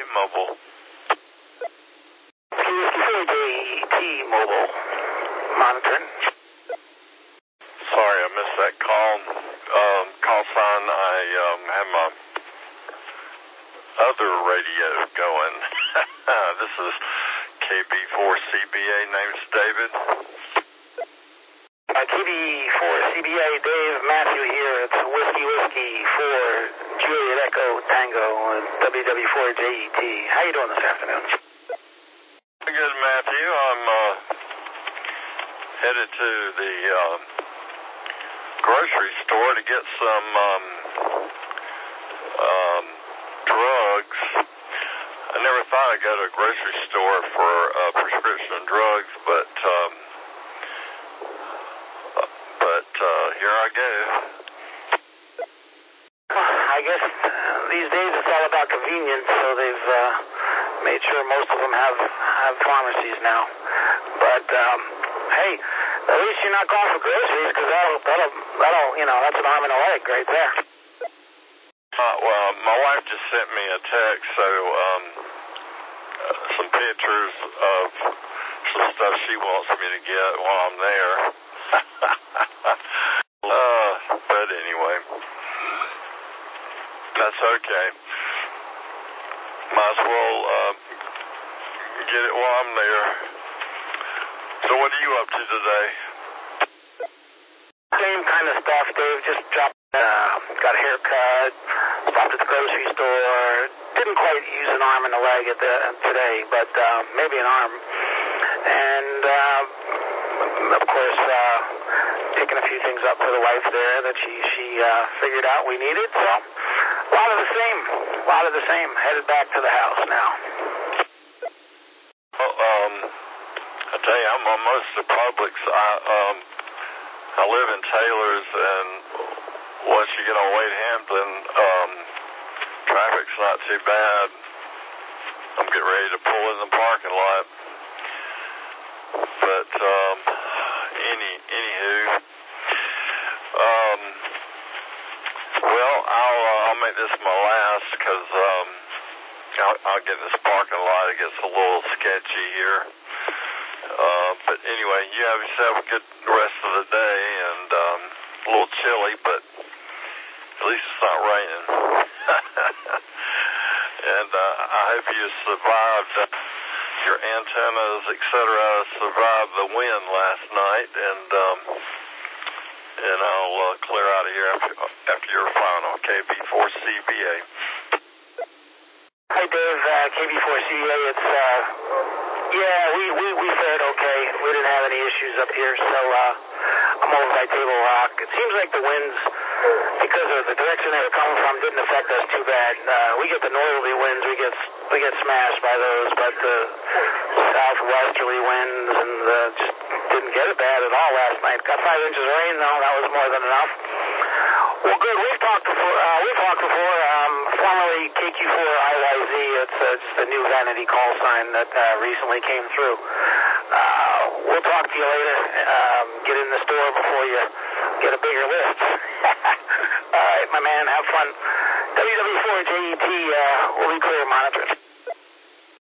Mobile. KBS4JET Mobile. Monitoring. Sorry, I missed that call. Call sign, I have my other radio going. This is KB4CBA, name's David. KB4CBA, Dave, Matthew here. It's Whiskey for Juliet Echo Tango and WW4JET. How you doing this afternoon? Good, Matthew. I'm headed to the grocery store to get some drugs. I never thought I'd go to a grocery store for prescription drugs, but here I go. I guess these days it's all about convenience, so they've made sure most of them have pharmacies now. But hey, at least you're not going for groceries, because that'll that's an arm and a leg right there. Well, my wife just sent me a text, so some pictures of some stuff she wants me to get while I'm there. But anyway, that's okay. Might as well get it while I'm there. So what are you up to today? Same kind of stuff, Dave. Just got a haircut, stopped at the grocery store. Didn't quite use an arm and a leg today, but maybe an arm. And of course, picking a few things up for the wife there that she figured out we needed. So a lot of the same. Headed back to the house now. Well, I tell you, I'm on most of the Publix. I live in Taylor's, and once you get on Wade Hampton, traffic's not too bad. I'm getting ready to pull in the parking lot. But anywho, well, I'll make this my last, because I'll get in this parking lot. It gets a little sketchy here. But anyway, you have yourself a good rest of the day, and a little chilly, but at least it's not raining. And I hope you survived your antennas, etc. Survived the wind last night, and I'll clear out of here after your final. KB4CBA. Hi, Dave. KB4CBA. It's we fared okay. We didn't have any issues up here, so I'm over by Table Rock. It seems like the winds, because of the direction they were coming from, didn't affect us too bad. We get the northerly winds, we get smashed by those, but the southwesterly winds and just didn't get it bad at all last night. Got 5 inches of rain though. That was more than enough. Well, good. We've talked before. Formerly KQ4IYZ. It's just a new vanity call sign that recently came through. We'll talk to you later. Get in the store before you get a bigger list. All right, my man. Have fun. WW4JET will be clear monitoring.